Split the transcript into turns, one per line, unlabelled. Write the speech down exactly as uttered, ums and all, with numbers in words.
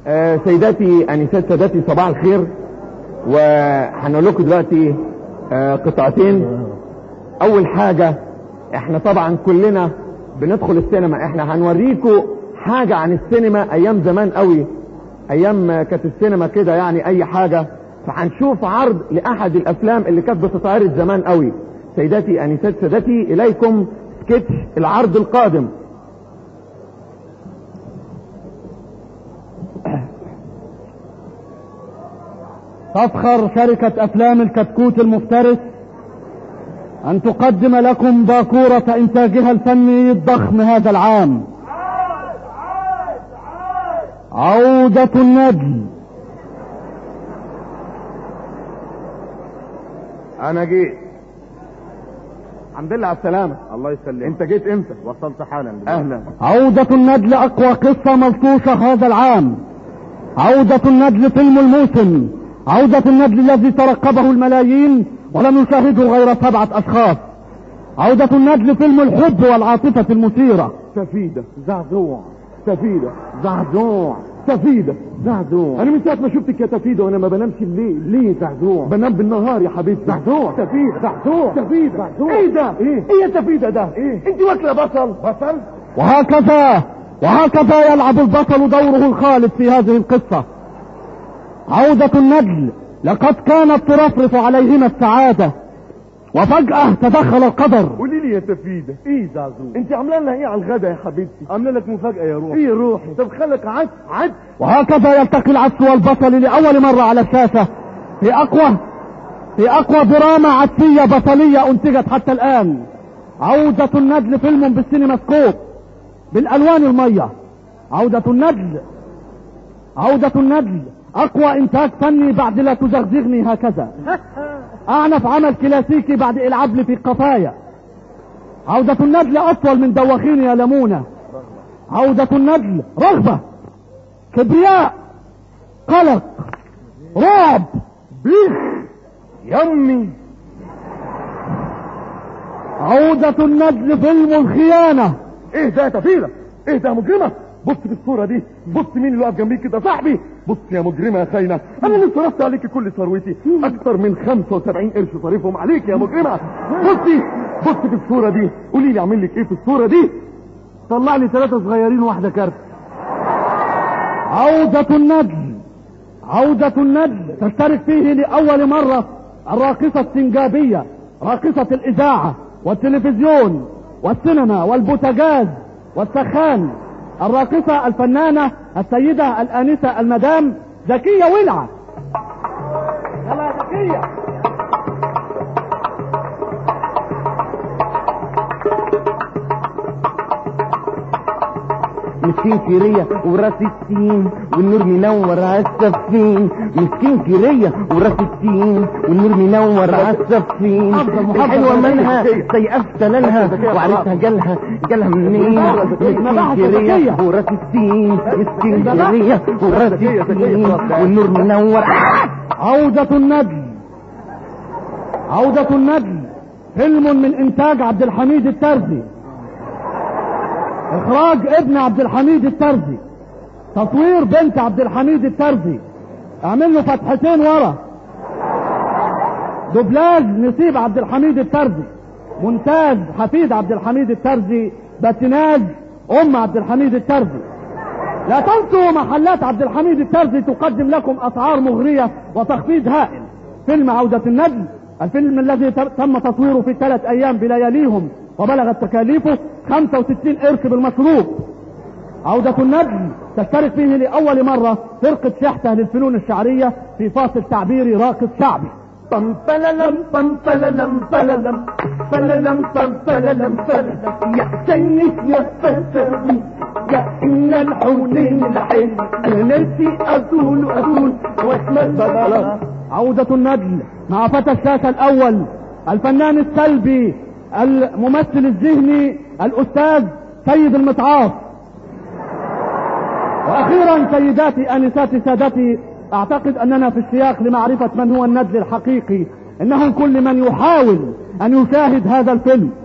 آه سيداتي انسات سادتي صباح الخير. وهنقول لكم دلوقتي آه قطعتين. اول حاجة احنا طبعا كلنا بندخل السينما، احنا هنوريكم حاجة عن السينما ايام زمان قوي، ايام كانت السينما كده يعني اي حاجة. فهنشوف عرض لاحد الافلام اللي كانت بتتعرض زمان قوي. سيداتي انسات سادتي اليكم سكتش العرض القادم.
تفخر شركة أفلام الكتكوت المفترس أن تقدم لكم باكورة إنتاجها الفني الضخم هذا العام، عودة النجل.
أنا جيت. الحمد لله على السلامة.
الله يسلمك.
أنت جيت إمتى؟
وصلت حالا.
أهلا.
عودة النجل أقوى قصة ملطوشة هذا العام، عودة النجل فيلم الموسم، عودة النجل الذي ترقبه الملايين ولم يشاهده غير سبعة أشخاص، عودة النجل فيلم الحب والعاطفة المثيرة.
سفيدة زعزوع، سفيدة زعزوع، سفيدة زعزوع. أنا من ساعة ما شفتك يا سفيدة وأنا ما بنامش الليل. ليه زعزوع؟ بنام بالنهار يا حبيبتي. زعزوع، سفيدة زعزوع، سفيدة زعزوع. إيه ده؟ إيه؟ إيه يا سفيدة ده؟ إيه؟ أنت واكلة بصل؟ بصل؟
وهكذا وهكذا يلعب البطل دوره الخالد في هذه القصة. عودة النجل لقد كانت ترفرف عليهما السعادة وفجأة تدخل القدر.
قولي لي يا سفيدة، ايه زعزوع؟ انت عامله لنا ايه على الغدا يا حبيبتي؟
عامله لك مفاجأة يا روحي.
ايه روحي؟ طب خلك عدس عدس.
وهكذا يلتقي العدس والبصل لأول مرة على الشاشة في أقوى في أقوى دراما عدسية بصلية أنتجت حتى الآن. عودة النجل فيلم بالسينما سكوب بالألوان المية. عودة النجل عودة النجل أقوى إنتاج فني بعد لا تزغزغني هكذا، أعنف عمل كلاسيكي بعد العبل في قفايا. عودة النجل أطول من دوخين يا لمونة. عودة النجل رغبة، كبرياء، قلق، رعب،
بيخ، يمي.
عودة النجل فيلم الخيانة.
ايه ده يا سفيدة؟ ايه ده يا مجرمة؟ بص في الصورة دي، بص مين اللي واقف جنبيك كده؟ صاحبي. بص يا مجرمة يا خاينة، انا اللي صرفت عليك كل ثروتي، اكتر من خمسة وسبعين قرش صرفهم عليك يا مجرمة. بصي بص في الصورة دي، قولي لي اعمل لك ايه في الصورة دي؟
طلع لي ثلاثة صغيرين وواحدة كارت. عودة النجل عودة النجل تشترك فيه لأول مرة الراقصة السنجابية، راقصة الإذاعة والتلفزيون والسينما والبوتاجاز والسخان، الراقصة الفنانة السيدة الآنسة المدام زكية ولعة. يلا زكية.
مسكين كيرية وراس التين والنور منور عالسفين، مسكين كيرية وراس التين والنور منور عالسفين. الحلوة منها سيئة سلالها وعرفتها جالها جالها منين؟ مسكين كيرية وراس التين، مسكين كيرية وراس التين والنور منور.
عودة النجل عودة النجل فيلم من انتاج عبد الحميد الترزي، اخراج ابن عبد الحميد الترزي، تصوير بنت عبد الحميد الترزي. اعمل له فتحتين ورا. دوبلاج نسيب عبد الحميد الترزي، مونتاج حفيد عبد الحميد الترزي، باتناج ام عبد الحميد الترزي. لا تنسوا محلات عبد الحميد الترزي تقدم لكم اسعار مغرية وتخفيض هائل. فيلم عودة النجل، الفيلم الذي تم تصويره في ثلاث ايام بلياليهم وبلغت تكاليفه خمسة وستين قرش بالمصروف. عودة النجل تشترك فيه لأول مرة فرقة شحتة للفنون الشعرية في فاصل تعبيري راقص شعبي.
بم بللم بم بللم بللم بللم بم بللم بللم يا سيد يا فتى يا إن الحولين الحين نسي أقول أقول واسمع بللم.
عودة النجل مع فتى الشاشة الأول الفنان السلبي الممثل الذهني الأستاذ سيد المتعاص. وأخيرا سيداتي آنساتي سادتي، أعتقد أننا في السياق لمعرفة من هو النجل الحقيقي. إنه كل من يحاول أن يشاهد هذا الفيلم